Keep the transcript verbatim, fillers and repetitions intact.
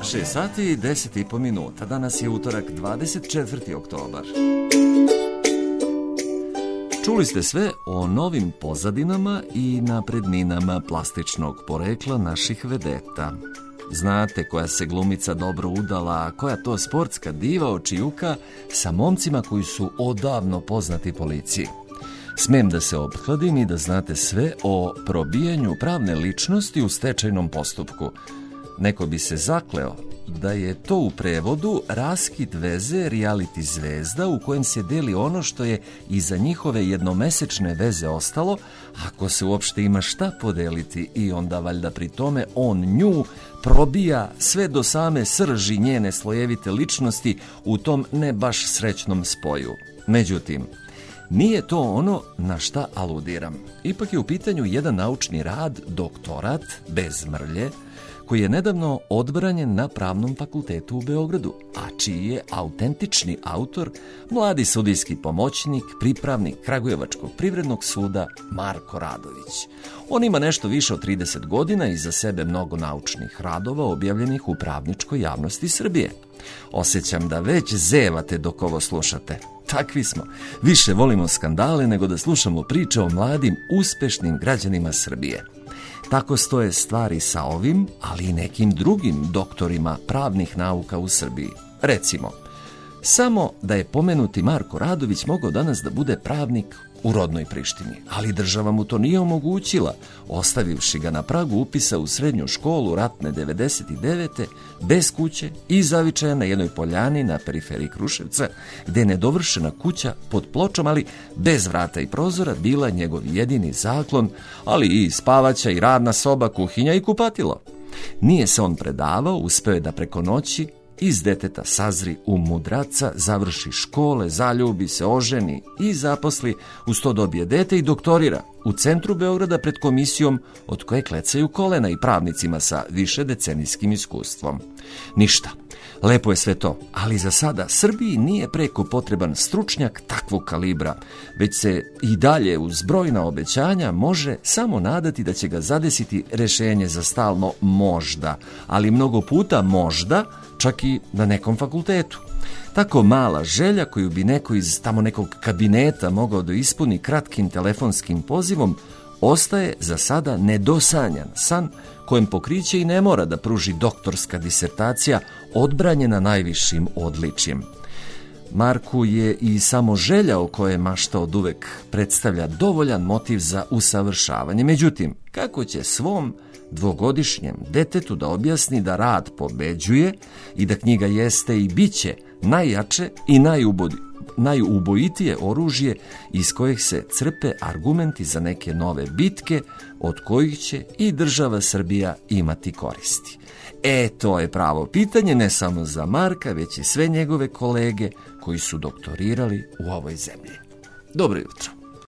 šest sati i deset i po minuta. Danas je utorak, dvadeset četvrti oktobar. Čuli ste sve o novim pozadinama i napredninama plastičnog porekla naših vedeta. Znate koja se glumica dobro udala, a koja to sportska diva očijuka sa momcima koji su odavno poznati policiji. Smem da se opkladim i da znate sve o probijanju pravne ličnosti u stečajnom postupku. Neko bi se zakleo da je to u prevodu raskid veze reality zvezda u kojem se deli ono što je iza njihove jednomesečne veze ostalo, ako se uopšte ima šta podeliti, i onda valjda pri tome on nju probija sve do same srži njene slojevite ličnosti u tom ne baš srećnom spoju. Međutim, nije to ono na šta aludiram. Ipak je u pitanju jedan naučni rad, doktorat, bez mrlje, koji je nedavno odbranjen na Pravnom fakultetu u Beogradu, a čiji je autentični autor mladi sudijski pomoćnik, pripravnik Kragujevačkog privrednog suda Marko Radović. On ima nešto više od trideset godina i iza sebe mnogo naučnih radova objavljenih u pravničkoj javnosti Srbije. Osjećam da već zevate dok ovo slušate. Takvi smo. Više volimo skandale nego da slušamo priče o mladim, uspešnim građanima Srbije. Tako stoje stvari sa ovim, ali i nekim drugim doktorima pravnih nauka u Srbiji. Recimo, samo da je pomenuti Marko Radović mogao danas da bude pravnik u rodnoj Prištini, ali država mu to nije omogućila, ostavivši ga na pragu upisa u srednju školu ratne devedeset devete bez kuće i zavičaja na jednoj poljani na periferiji Kruševca, gde je nedovršena kuća pod pločom, ali bez vrata i prozora, bila njegov jedini zaklon, ali i spavaća i radna soba, kuhinja i kupatilo. Nije se on predavao, uspeo je da preko noći iz deteta sazri u mudraca, završi škole, zaljubi se, oženi i zaposli, uz to dobije dete i doktorira u centru Beograda pred komisijom od koje klecaju kolena i pravnicima sa više decenijskim iskustvom. Ništa, lepo je sve to, ali za sada Srbiji nije preko potreban stručnjak takvog kalibra, već se i dalje uz brojna obećanja može samo nadati da će ga zadesiti rešenje za stalno možda, ali mnogo puta možda, čak i na nekom fakultetu. Tako mala želja koju bi neko iz tamo nekog kabineta mogao da ispuni kratkim telefonskim pozivom, ostaje za sada nedosanjan san kojem pokriće i ne mora da pruži doktorska disertacija odbranjena najvišim odličjem. Marku je i samo želja o kojoj mašta od uvek predstavlja dovoljan motiv za usavršavanje. Međutim, kako će svom dvogodišnjem detetu da objasni da rad pobeđuje i da knjiga jeste i biće najjače i najubodi, najubojitije oružje iz kojih se crpe argumenti za neke nove bitke od kojih će i država Srbija imati koristi? E, to je pravo pitanje ne samo za Marka, već i sve njegove kolege koji su doktorirali u ovoj zemlji. Dobro jutro.